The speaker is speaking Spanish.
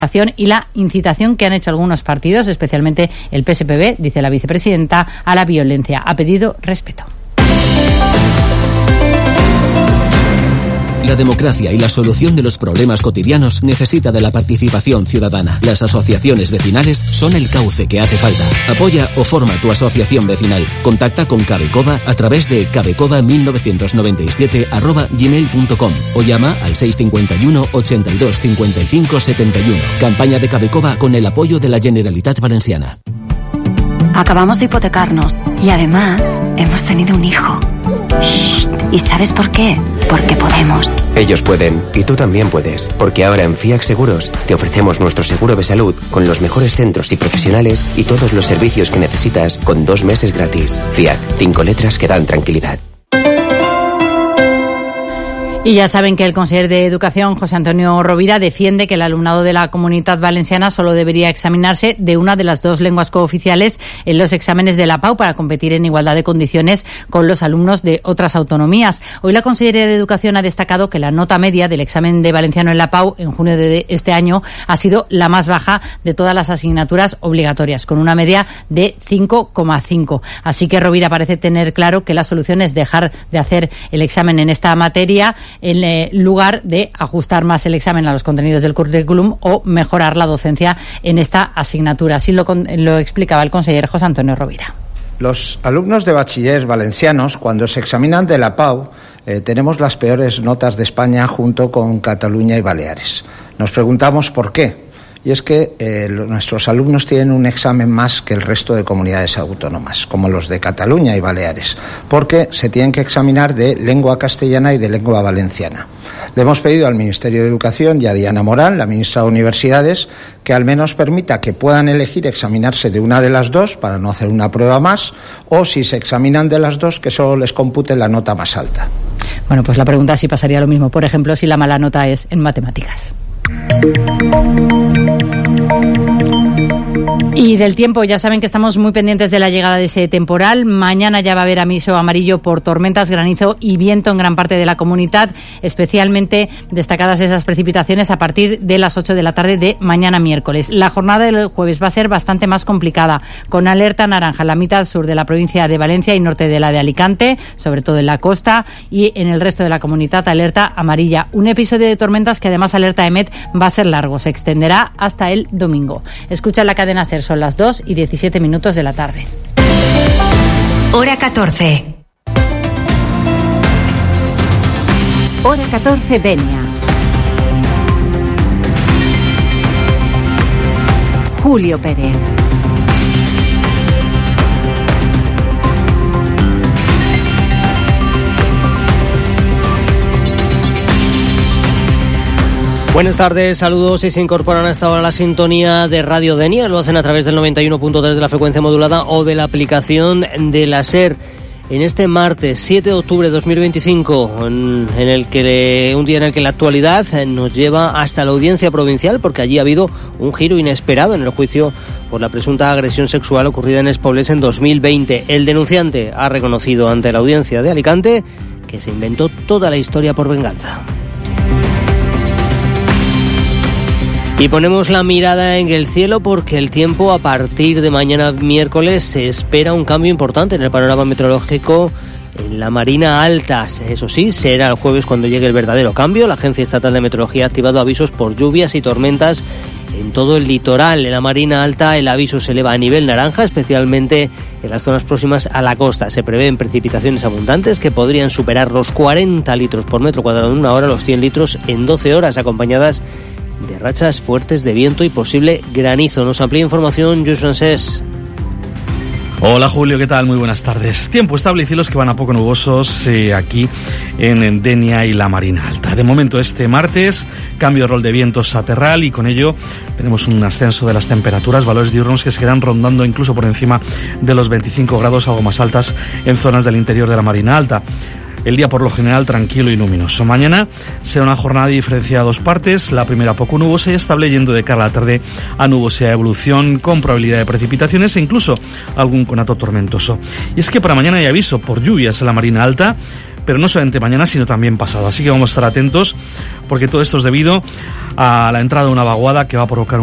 y la incitación que han hecho algunos partidos, especialmente el PSPB, dice la vicepresidenta, a la violencia. Ha pedido respeto. La democracia y la solución de los problemas cotidianos necesita de la participación ciudadana. Las asociaciones vecinales son el cauce que hace falta. Apoya o forma tu asociación vecinal. Contacta con Cabecova a través de cabecova1997@gmail.com o llama al 651 82 55 71. Campaña de Cabecova con el apoyo de la Generalitat Valenciana. Acabamos de hipotecarnos y además hemos tenido un hijo. ¿Y sabes por qué? Porque podemos. Ellos pueden y tú también puedes, porque ahora en FIAC Seguros te ofrecemos nuestro seguro de salud con los mejores centros y profesionales y todos los servicios que necesitas con 2 meses gratis. FIAC, 5 letras que dan tranquilidad. Y ya saben que el conseller de Educación, José Antonio Rovira, defiende que el alumnado de la Comunitat Valenciana solo debería examinarse de una de las 2 lenguas cooficiales en los exámenes de la PAU para competir en igualdad de condiciones con los alumnos de otras autonomías. Hoy la Consellería de Educación ha destacado que la nota media del examen de valenciano en la PAU en junio de este año ha sido la más baja de todas las asignaturas obligatorias, con una media de 5,5. Así que Rovira parece tener claro que la solución es dejar de hacer el examen en esta materia en lugar de ajustar más el examen a los contenidos del currículum o mejorar la docencia en esta asignatura. Así lo explicaba el conseller José Antonio Rovira. Los alumnos de bachiller valencianos, cuando se examinan de la PAU, tenemos las peores notas de España junto con Cataluña y Baleares. Nos preguntamos por qué. Y es que nuestros alumnos tienen un examen más que el resto de comunidades autónomas, como los de Cataluña y Baleares, porque se tienen que examinar de lengua castellana y de lengua valenciana. Le hemos pedido al Ministerio de Educación y a Diana Morán, la ministra de Universidades, que al menos permita que puedan elegir examinarse de una de las 2 para no hacer una prueba más, o si se examinan de las 2, que solo les compute la nota más alta. Bueno, pues la pregunta sí pasaría lo mismo. Por ejemplo, si la mala nota es en matemáticas. Y del tiempo, ya saben que estamos muy pendientes de la llegada de ese temporal. Mañana ya va a haber aviso amarillo por tormentas, granizo y viento en gran parte de la comunidad, especialmente destacadas esas precipitaciones a partir de las 8 de la tarde de mañana miércoles. La jornada del jueves va a ser bastante más complicada, con alerta naranja en la mitad sur de la provincia de Valencia y norte de la de Alicante, sobre todo en la costa, y en el resto de la comunidad alerta amarilla. Un episodio de tormentas que además alerta EMET va a ser largo, se extenderá hasta el domingo. Escucha la cadena SER, son las 2:17 de la tarde. Hora 14. Hora 14, Denia. Julio Pérez. Buenas tardes, saludos, y se incorporan a esta hora a la sintonía de Radio Denia. Lo hacen a través del 91.3 de la frecuencia modulada o de la aplicación de la SER. En este martes 7 de octubre de 2025, un día en el que la actualidad nos lleva hasta la audiencia provincial, porque allí ha habido un giro inesperado en el juicio por la presunta agresión sexual ocurrida en Espoblés en 2020. El denunciante ha reconocido ante la audiencia de Alicante que se inventó toda la historia por venganza. Y ponemos la mirada en el cielo porque el tiempo a partir de mañana miércoles se espera un cambio importante en el panorama meteorológico en la Marina Alta. Eso sí, será el jueves cuando llegue el verdadero cambio. La Agencia Estatal de Meteorología ha activado avisos por lluvias y tormentas en todo el litoral. En la Marina Alta el aviso se eleva a nivel naranja, especialmente en las zonas próximas a la costa. Se prevén precipitaciones abundantes que podrían superar los 40 litros por metro cuadrado en una hora, los 100 litros en 12 horas, acompañadas de rachas fuertes de viento y posible granizo. Nos amplía información Lluís Francés. Hola Julio, ¿qué tal? Muy buenas tardes. Tiempo estable y cielos que van a poco nubosos aquí en Denia y la Marina Alta. De momento este martes, cambio de rol de vientos a terral y con ello tenemos un ascenso de las temperaturas, valores diurnos que se quedan rondando incluso por encima de los 25 grados, algo más altas en zonas del interior de la Marina Alta. El día por lo general tranquilo y luminoso. Mañana será una jornada diferenciada a 2 partes. La primera poco nubosa y estable, yendo de cara a la tarde a nubosidad de evolución con probabilidad de precipitaciones e incluso algún conato tormentoso. Y es que para mañana hay aviso por lluvias en la Marina Alta, pero no solamente mañana, sino también pasado. Así que vamos a estar atentos, porque todo esto es debido a la entrada de una vaguada que va a provocar